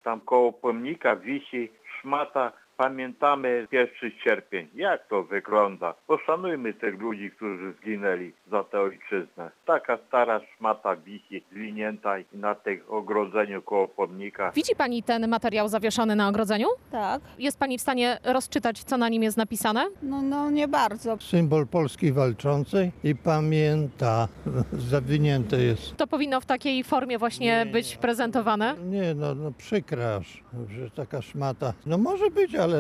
Tam koło pomnika wisi szmata. Pamiętamy 1 sierpień. Jak to wygląda? Poszanujmy tych ludzi, którzy zginęli za tę ojczyznę. Taka stara szmata wisi, zwinięta na tych ogrodzeniu koło pomnika. Widzi pani ten materiał zawieszony na ogrodzeniu? Tak, Jest pani w stanie rozczytać, co na nim jest napisane? no nie bardzo. Symbol Polski walczącej i pamięta, zawinięte jest. To powinno w takiej formie właśnie być prezentowane? Nie, no przykre aż, że taka szmata. No może być, ale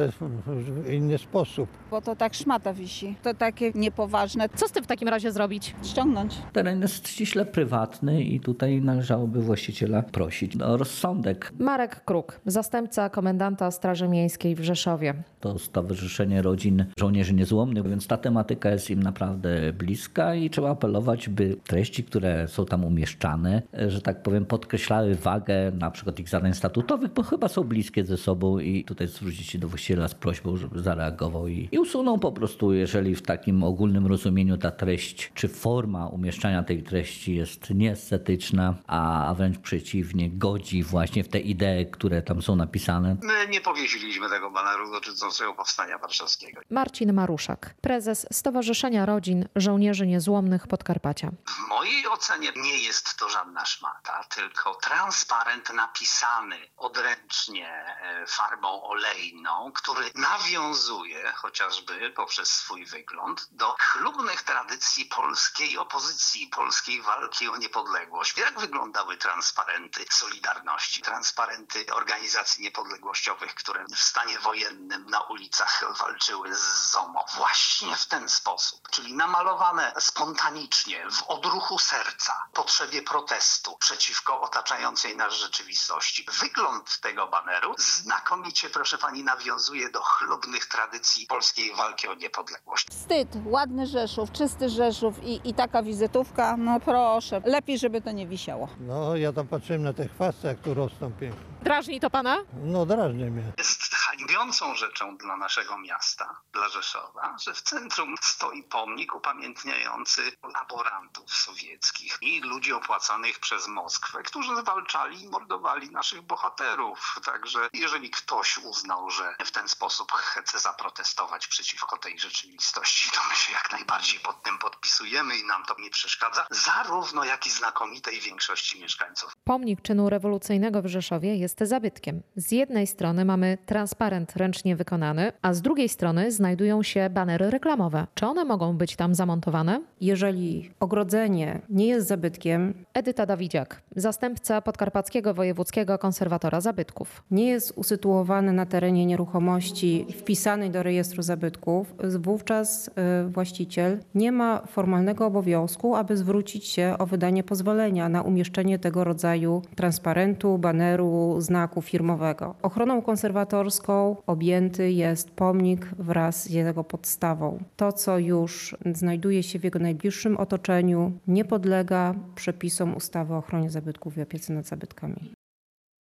w inny sposób. Bo to tak szmata wisi. To takie niepoważne. Co z tym w takim razie zrobić? Ściągnąć. Teren jest ściśle prywatny i tutaj należałoby właściciela prosić o rozsądek. Marek Kruk, zastępca komendanta Straży Miejskiej w Rzeszowie. To Stowarzyszenie Rodzin Żołnierzy Niezłomnych, więc ta tematyka jest im naprawdę bliska i trzeba apelować, by treści, które są tam umieszczane, że tak powiem, podkreślały wagę na przykład ich zadań statutowych, bo chyba są bliskie ze sobą i tutaj zwrócić się do właściciela z prośbą, żeby zareagował i usunął po prostu, jeżeli w takim ogólnym rozumieniu ta treść czy forma umieszczania tej treści jest nieestetyczna, a wręcz przeciwnie, godzi właśnie w te idee, które tam są napisane. My nie powiesiliśmy tego baneru dotyczącego Powstania Warszawskiego. Marcin Maruszak, prezes Stowarzyszenia Rodzin Żołnierzy Niezłomnych Podkarpacia. W mojej ocenie nie jest to żadna szmata, tylko transparent napisany odręcznie farbą olejną, który nawiązuje chociażby poprzez swój wygląd do chlubnych tradycji polskiej opozycji, polskiej walki o niepodległość. Jak wyglądały transparenty Solidarności, transparenty organizacji niepodległościowych, które w stanie wojennym na ulicach walczyły z ZOMO? Właśnie w ten sposób, czyli namalowane spontanicznie, w odruchu serca, potrzebie protestu przeciwko otaczającej nas rzeczywistości. Wygląd tego baneru znakomicie, proszę pani, nawiązuje do chlubnych tradycji polskiej walki o niepodległość. Wstyd, ładny Rzeszów, czysty Rzeszów i taka wizytówka, no proszę. Lepiej, żeby to nie wisiało. No ja tam patrzyłem na te chwasty, jak tu rosną pięknie. Drażni to pana? No drażnie mnie. Jest hańbiącą rzeczą dla naszego miasta, dla Rzeszowa, że w centrum stoi pomnik upamiętniający laborantów sowieckich i ludzi opłacanych przez Moskwę, którzy zwalczali i mordowali naszych bohaterów. Także jeżeli ktoś uznał, że w ten sposób chce zaprotestować przeciwko tej rzeczywistości, to my się jak najbardziej pod tym podpisujemy i nam to nie przeszkadza, zarówno jak i znakomitej większości mieszkańców. Pomnik czynu rewolucyjnego w Rzeszowie jest zabytkiem. Z jednej strony mamy transparent ręcznie wykonany, a z drugiej strony znajdują się banery reklamowe. Czy one mogą być tam zamontowane? Jeżeli ogrodzenie nie jest zabytkiem, Edyta Dawidziak, zastępca podkarpackiego wojewódzkiego konserwatora zabytków. nie jest usytuowane na terenie nieruchomości wpisanej do rejestru zabytków, wówczas właściciel nie ma formalnego obowiązku, aby zwrócić się o wydanie pozwolenia na umieszczenie tego rodzaju transparentu, baneru, znaku firmowego. Ochroną konserwatorską objęty jest pomnik wraz z jego podstawą. To, co już znajduje się w jego najbliższym otoczeniu, nie podlega przepisom ustawy o ochronie zabytków i opiece nad zabytkami.